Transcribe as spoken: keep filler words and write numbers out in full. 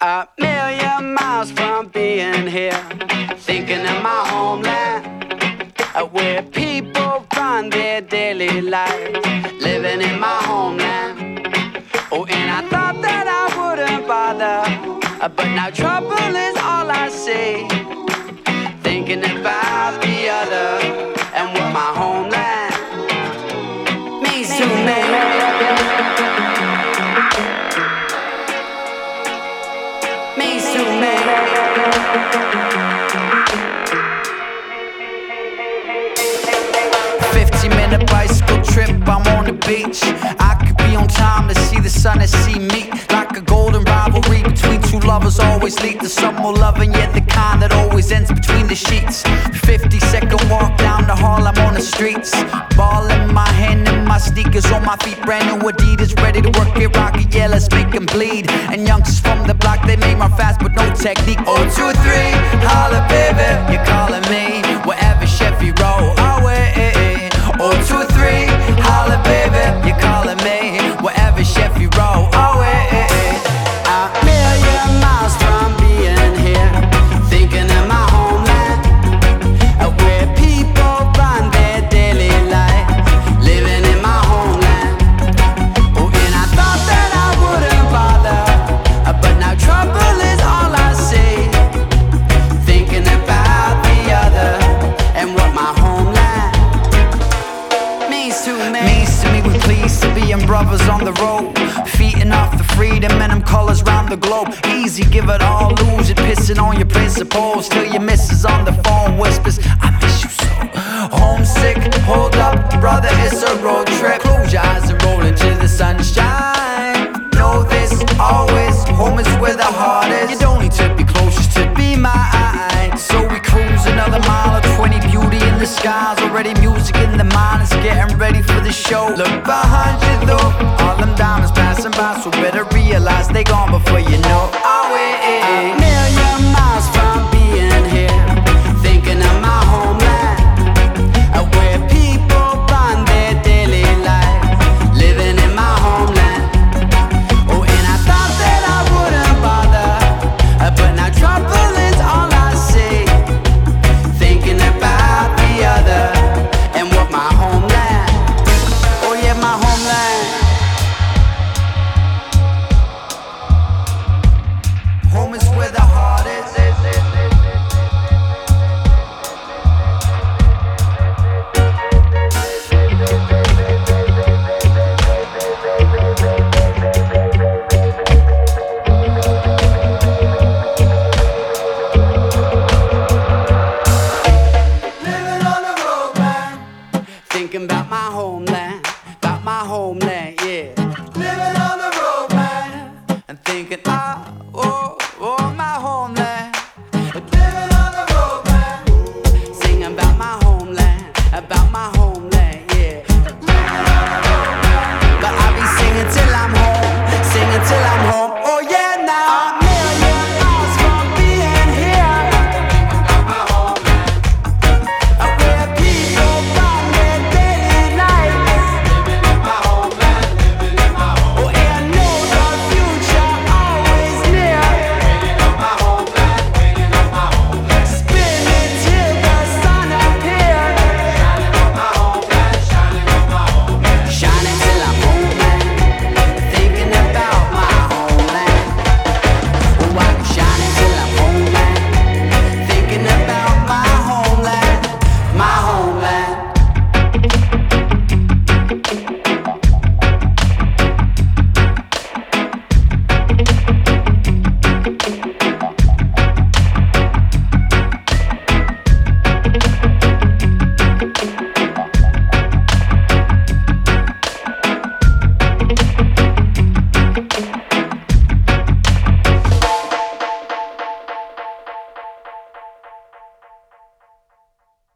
A million miles from being here, thinking of my homeland, uh, where people run their daily life, living in my homeland. Oh, and I thought that I wouldn't bother, uh, but now trouble is all I see. Thinking about the other and what my homeland means to me. Means to me. fifty minute bicycle trip, I'm on the beach. I could be on time to see the sun and see me. Like a golden rivalry between two lovers always lead to some more loving, yet the kind that always ends between the sheets. Fifty second walk down the hall, I'm on the streets. Ball in my hand and my sneakers on my feet. Brand new Adidas, ready to work it, rocket, yeah, let's make them bleed. And youngsters from the block, they may run fast but no technique. Oh, two, three, holla baby, you're calling me. Wherever Chevy roll, oh, eh, eh, eh. Oh, two, three, holla baby, you're calling me. Wherever Chevy roll, oh, eh, eh, eh. A million miles from being here, thinking of my homeland, where people run their daily life, living in my homeland. Oh, and I thought that I wouldn't bother, but now trouble is all I see. Thinking about the other and what my homeland means to me. Means to me, we pleased to being brothers on the road, feeding off the freedom and them colors round the globe. Easy, give it all, lose it, pissing on your principles till your missus on the phone whispers, I miss you so. Homesick, hold up, brother, it's a road trip. Close your eyes and roll into the sunshine. Know this, always, home is where the heart is. You don't need to be closest to be mine. So we cruise another mile of twenty, beauty in the skies. Already music in the mind, it's getting ready for the show. Look behind you though, all them diamonds passing by, so better realize they gone before you know. Oh, eh, eh, eh. A million miles from being here, thinking of my homeland, where people run their daily life, living in my homeland. Oh, and I thought that I wouldn't bother, but now trouble is all I see. Thinking about the other and what my homeland. Oh yeah, my homeland. Home is where the heart is. Living on the road, man. Thinking about my homeland, about my homeland, yeah. Living on the road, man. And thinking, ah, oh, oh, my home.